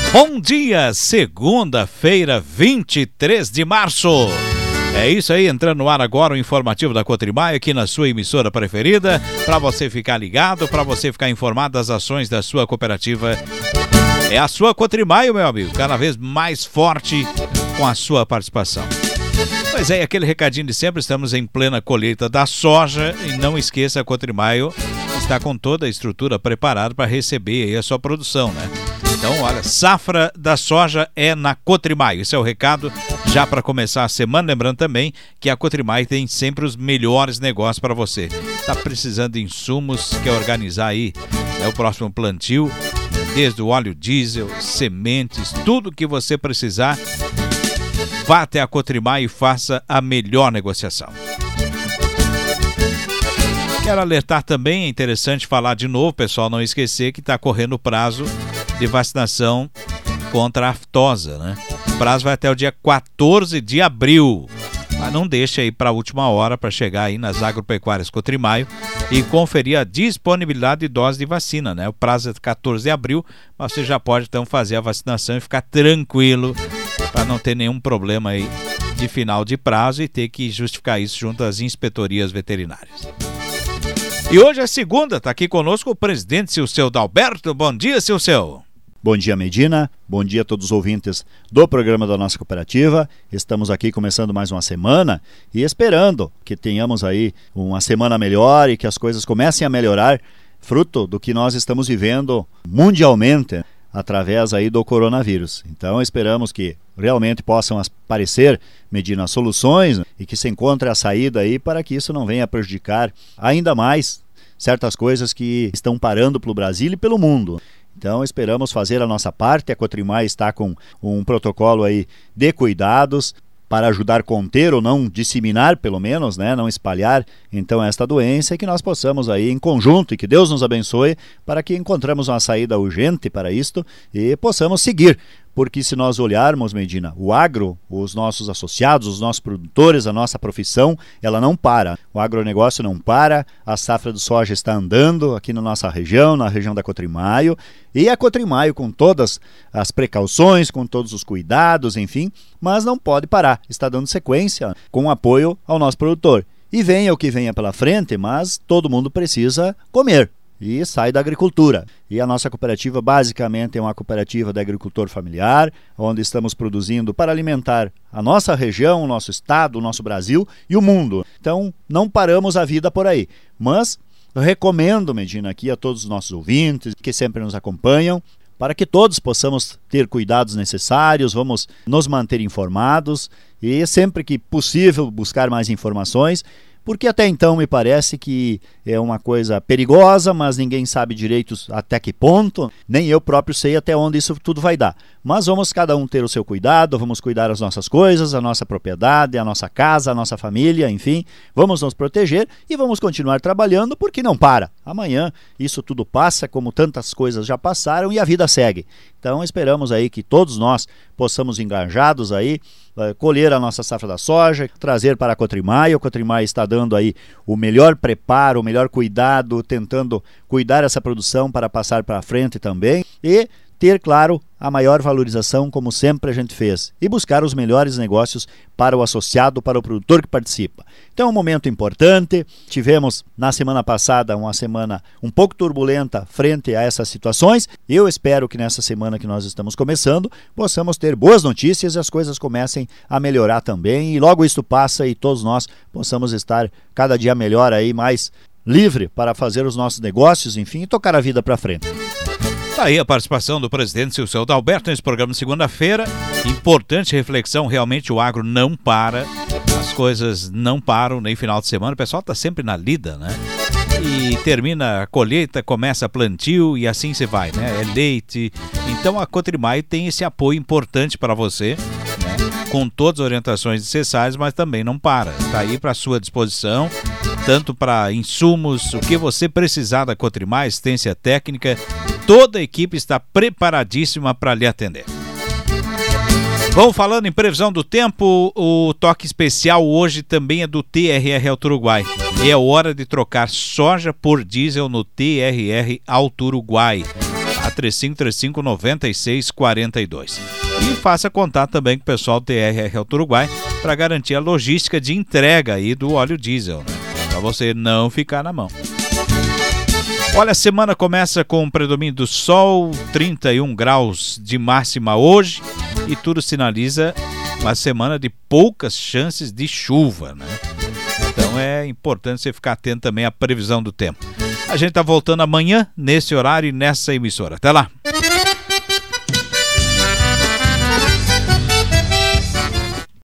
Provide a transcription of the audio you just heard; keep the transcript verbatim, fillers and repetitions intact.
Bom dia, segunda-feira, vinte e três de março. É isso aí, entrando no ar agora o informativo da Cotrimaio aqui na sua emissora preferida, para você ficar ligado, para você ficar informado das ações da sua cooperativa. É a sua Cotrimaio, meu amigo, cada vez mais forte com a sua participação. Pois é, aquele recadinho de sempre, estamos em plena colheita da soja e não esqueça, a Cotrimaio está com toda a estrutura preparada para receber aí a sua produção, né? Então, olha, safra da soja é na Cotrimaio. Esse é o recado já para começar a semana. Lembrando também que a Cotrimaio tem sempre os melhores negócios para você. Está precisando de insumos, quer organizar aí, né, o próximo plantio, desde o óleo diesel, sementes, tudo que você precisar, vá até a Cotrimaio e faça a melhor negociação. Quero alertar também, é interessante falar de novo, pessoal, não esquecer que está correndo o prazo de vacinação contra a aftosa, né? O prazo vai até o dia quatorze de abril. Mas não deixe aí para a última hora para chegar aí nas agropecuárias Cotrimaio e conferir a disponibilidade de dose de vacina, né? O prazo é quatorze de abril, mas você já pode então fazer a vacinação e ficar tranquilo para não ter nenhum problema aí de final de prazo e ter que justificar isso junto às inspetorias veterinárias. E hoje é segunda, está aqui conosco o presidente Silceu Dalberto. Bom dia, Silceu. Bom dia, Medina. Bom dia a todos os ouvintes do programa da nossa cooperativa. Estamos aqui começando mais uma semana e esperando que tenhamos aí uma semana melhor e que as coisas comecem a melhorar, fruto do que nós estamos vivendo mundialmente através aí do coronavírus. Então esperamos que realmente possam aparecer, Medina, soluções e que se encontre a saída aí para que isso não venha a prejudicar ainda mais certas coisas que estão parando pelo Brasil e pelo mundo. Então esperamos fazer a nossa parte. A Cotrimaio está com um protocolo aí de cuidados para ajudar a conter ou não disseminar, pelo menos, né, não espalhar então esta doença e que nós possamos aí em conjunto e que Deus nos abençoe para que encontremos uma saída urgente para isto e possamos seguir. Porque se nós olharmos, Medina, o agro, os nossos associados, os nossos produtores, a nossa profissão, ela não para. O agronegócio não para, a safra do soja está andando aqui na nossa região, na região da Cotrimaio, e a Cotrimaio com todas as precauções, com todos os cuidados, enfim, mas não pode parar, está dando sequência com apoio ao nosso produtor. E venha o que venha pela frente, mas todo mundo precisa comer. E sai da agricultura. E a nossa cooperativa basicamente é uma cooperativa de agricultor familiar, onde estamos produzindo para alimentar a nossa região, o nosso estado, o nosso Brasil e o mundo. Então não paramos a vida por aí. Mas eu recomendo, Medina, aqui a todos os nossos ouvintes que sempre nos acompanham, para que todos possamos ter cuidados necessários, vamos nos manter informados e sempre que possível buscar mais informações, porque até então me parece que é uma coisa perigosa, mas ninguém sabe direito até que ponto, nem eu próprio sei até onde isso tudo vai dar. Mas vamos cada um ter o seu cuidado, vamos cuidar das nossas coisas, a nossa propriedade, a nossa casa, a nossa família, enfim, vamos nos proteger e vamos continuar trabalhando porque não para. Amanhã isso tudo passa, como tantas coisas já passaram e a vida segue. Então esperamos aí que todos nós possamos engajados aí, colher a nossa safra da soja, trazer para a Cotrimaio. A Cotrimaio está dando aí o melhor preparo, o melhor cuidado, tentando cuidar essa produção para passar para frente também e ter, claro, a maior valorização como sempre a gente fez e buscar os melhores negócios para o associado, para o produtor que participa. Então é um momento importante, tivemos na semana passada uma semana um pouco turbulenta frente a essas situações. Eu espero que nessa semana que nós estamos começando possamos ter boas notícias e as coisas comecem a melhorar também e logo isso passa e todos nós possamos estar cada dia melhor aí, mais livre para fazer os nossos negócios, enfim, e tocar a vida para frente. Tá aí a participação do presidente Silceu Dalberto nesse programa de segunda-feira. Importante reflexão, realmente o agro não para, as coisas não param nem final de semana, o pessoal tá sempre na lida, né? E termina a colheita, começa a plantio e assim se vai, né? É leite. Então a Cotrimaio tem esse apoio importante para você, né? Com todas as orientações necessárias, mas também não para. Está aí para sua disposição, tanto para insumos, o que você precisar da Cotrimaio, assistência técnica. Toda a equipe está preparadíssima para lhe atender. Bom, falando em previsão do tempo, o toque especial hoje também é do T R R Alto Uruguai. É hora de trocar soja por diesel no T R R Alto Uruguai. três cinco três cinco, nove seis quatro dois. E faça contato também com o pessoal do T R R Auto Uruguai para garantir a logística de entrega aí do óleo diesel, né? Para você não ficar na mão. Olha, a semana começa com o predomínio do sol, trinta e um graus de máxima hoje, e tudo sinaliza uma semana de poucas chances de chuva, né? Então é importante você ficar atento também à previsão do tempo. A gente tá voltando amanhã, nesse horário e nessa emissora. Até lá!